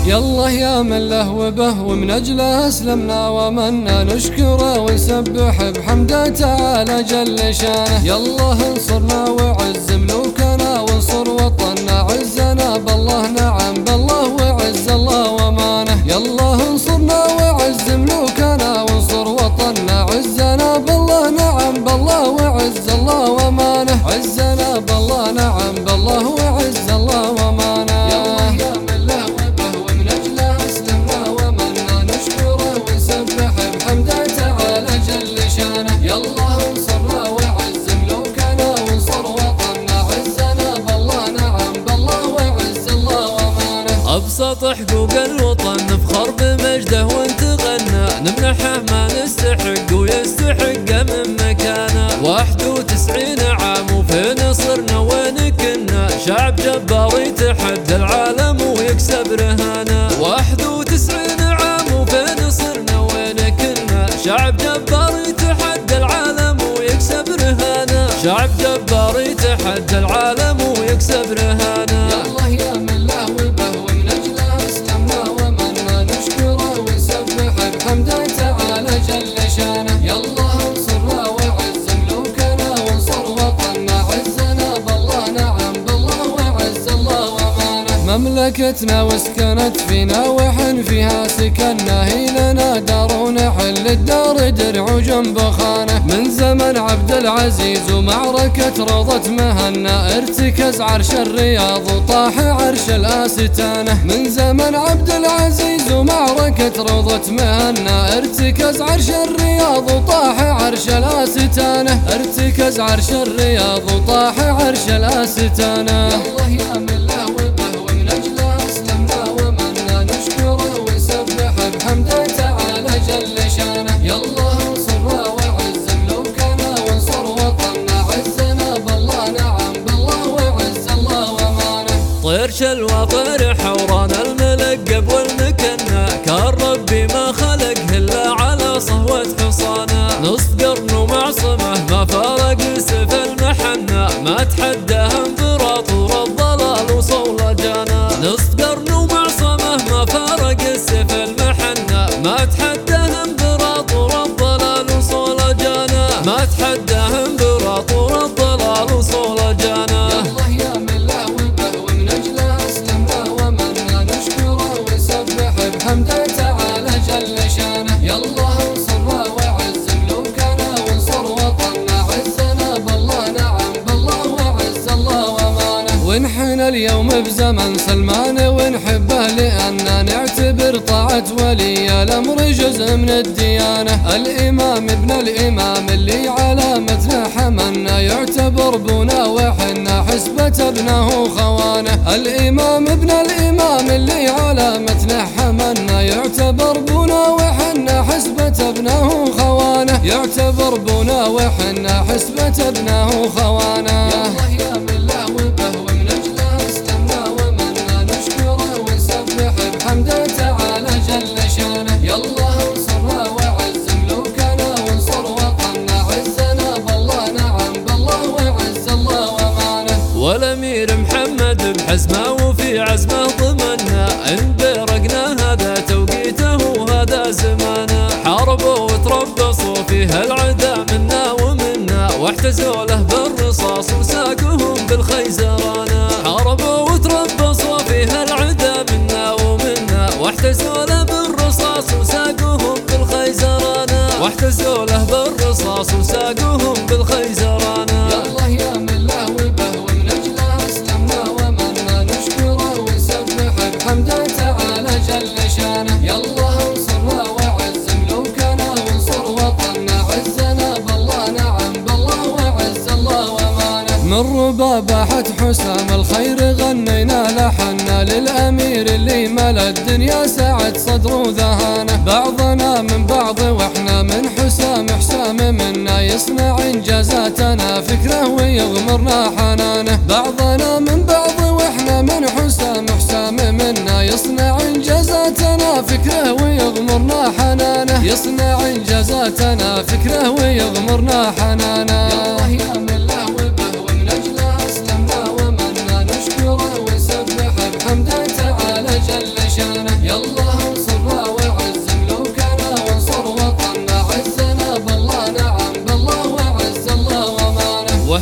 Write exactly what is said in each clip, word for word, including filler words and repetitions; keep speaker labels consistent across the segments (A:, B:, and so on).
A: يالله يا من له وبه ومن أجله أسلمنا ومنا نشكره ونسبح بحمده تعالى جل شانه. يالله انصرنا وعز ملوكنا وانصر وطننا عزنا بالله نعم بالله وعز الله ومانه. يالله انصرنا وعز ملوكنا وانصر وطننا عزنا بالله نعم بالله وعز الله ومانه. عزنا بالله نعم بالله وعز الله ومانه. يالله يا من له وبه ومن أجله أسلمنا ومنا نشكره ونسبح بحمده تعالى جل شانه. يالله انصرنا وعز ملوكنا وانصر وطننا عزنا بالله نعم بالله وعز الله ومانه.
B: أبسط حقوق الوطن نفخر بمجده ونتغنى نمنحه ما نستحق ويستحق من مكانه. واحد وتسعين عام وفي نصرنا وين كنا شعب جبار يتحدى العالم ويكسب رهانه. واحد وتسعين عام وفي نصرنا وين كنا شعب جبار يتحدى العالم ويكسب رهانه. شعب جبار يتحدى العالم ويكسب رهانه.
A: يالله يا من له وبه ومن أجله أسلمنا ومنا نشكره ونسبح بحمده تعالى جل شانه. يالله انصرنا وعز ملوكنا وانصر وطننا عزنا بالله نعم بالله وعز الله ومانه. مملكتنا وسكنت فينا وحن فيها سكننا هي لنا دار ونحل الدار درع جنب خانه. من زمن عبد العزيز ومعركة روضة مهنا ارتكز عرش الرياض وطاح عرش الآستانة. من زمن عبد العزيز ومعركة روضة مهنا ارتكز عرش الرياض وطاح عرش الآستانة. ارتكز عرش الرياض وطاح عرش الآستانة. يالله يا من له وبه ومن أجله أسلمنا ومنا نشكره ونسبح بحمده تعالى جل شانه. يالله انصرنا وعز ملوكنا وانصر وطننا عزنا بالله نعم بالله وعز الله ومانه.
B: طير شلوى طير حوران الملقب والمكنى كان ربي ما خلقه إلا على صهوة حصانه. نص قرن ومعصمه ما فارق سيف المحنة ما تحداه امبراطور الضلال وصولجانه. نص قرن ومعصمه ما فارق سيف المحنة ما تحداه امبراطور الضلال وصولجانه. ما تحداه امبراطور الضلال وصولجانه.
A: يالله يا من له وبه ومن أجله أسلمنا ومنا نشكره ونسبح بحمده تعالى جل شانه. يالله انصرنا وعز ملوكنا وانصر وطننا عزنا بالله نعم بالله وعز الله ومانه. ونحن اليوم بزمن سلمان ونحبه لأننا نعتبر طاعة ولي الأمر جزء من الديانة. الإمام ابن الإمام اللي علامتنا حملنا يعتبر بنا وحنا حسبة ابنه خوانه. الإمام ابن الإمام اللي علامتنا حملنا يعتبر بنا وحنا حسبة ابنه خوانه. يعتبر بنا وحنا حسبة ابنه خوانه. يالله يا من له وبه ومن أجله أسلمنا ومنا نشكره ونسبح بحمده تعالى جل شانه. يالله انصرنا وعز ملوكنا وانصر وطننا عزنا بالله نعم بالله وعز الله ومانه.
B: والأمير محمد بحزمه وفي عزمه ضمنا إن بيرقنا هذا توقيته وهذا زمانه. حاربوا وتربصوا فيه العدا منا ومنا واحتزوا له بالرصاص وساقوهم بالخيزرانه. حاربوا وتربصوا فيه العدا منا ومنا واحتزوا له بالرصاص وساقوهم بالخيزرانه. واحتزوا له بالرصاص وساقوهم بالخيزرانه.
A: يالله يا من له وبه ومن أجله أسلمنا ومنا نشكره ونسبح بحمده تعالى جل شانه. يالله انصرنا وعز ملوكنا وانصر وطننا عزنا بالله نعم بالله وعز الله ومانه. من ربابحة حسام الخير غنينا لحنا للأمير اللي ملا الدنيا سعد صدره ذهانه. بعضنا من بعض واحنا من حسام حسام منا يصنع انجازاتنا فكره ويغمرنا حنانه. بعضنا من بعض واحنا من حسام حسام منا يصنع انجازاتنا فكره ويغمرنا حنانه. يصنع انجازاتنا فكره ويغمرنا حنانه. يالله يا من له وبه ومن أجله أسلمنا ومنا نشكره ونسبح بحمده تعالى جل شانه.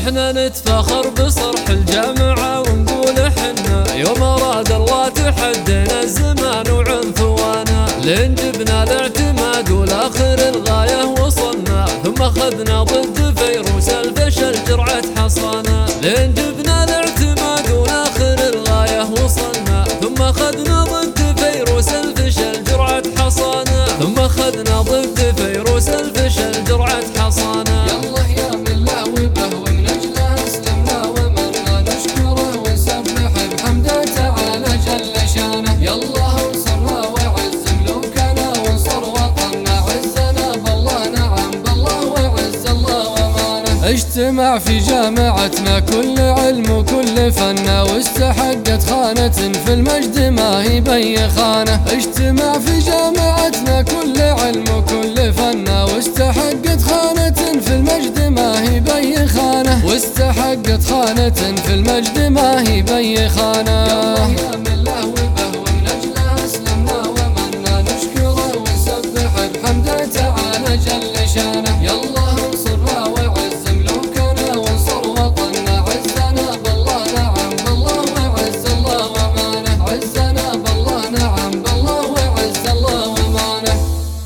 B: واحنا نتفاخر بصرح الجامعة ونقول احنا يوم اراد الله تحدينا الزمان وعنفوانا، لين جبنا الاعتماد ولاخر الغاية وصلنا، ثم اخذنا ضد فيروس الفشل جرعة حصانة. لين جبنا الاعتماد ولاخر الغاية وصلنا، ثم اخذنا ضد فيروس الفشل جرعة حصانة، ثم اخذنا ضد فيروس الفشل جرعة حصانة.
A: يالله يا بالله وبه ومن اجله اسلمنا ومنا نشكره ونسبح بحمده تعالى جل شانه. يالله انصرنا وعز ملوكنا وانصر وطننا، عزنا بالله نعم بالله وعز الله ومانه. اجتمع في جامعتنا كل علم وكل فن، واستحقت خانة في المجد ما هي بي خانة. اجتمع في جامعتنا كل علم وكل فن، واستحقت خانة في المجد ما هي بي خانة، واستحقت خانة في المجد ما هي بي خانة. يالله يا بالله وبه ومن اجله اسلمنا ومنا نشكره ونسبح بحمده تعالى جل شانه. يالله انصرنا وعز ملوكنا وانصر وطننا، عزنا بالله نعم بالله وعز الله ومانه، عزنا بالله نعم بالله وعز الله ومانه.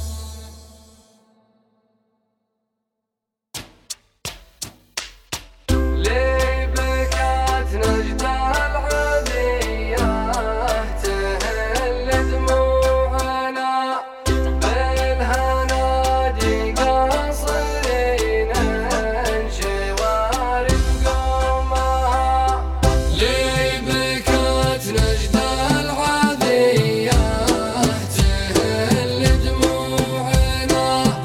A: ليه بكت نجدة العذية تهل دموعنا، بالهنادي قاصرين انشوار بقومها. ليه بكت نجدة العذية تهل دموعنا،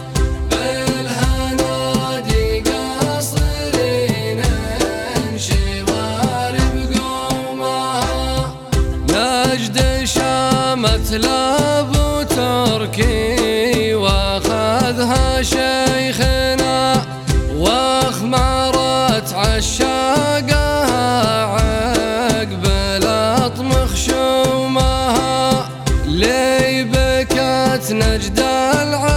A: بالهنادي قاصرين انشوار بقومها. نجد شامت لابو تركي واخذها شيخنا، واخمرت عشاقها عقب الاطمخ شومها. ليه بكت نجد العذية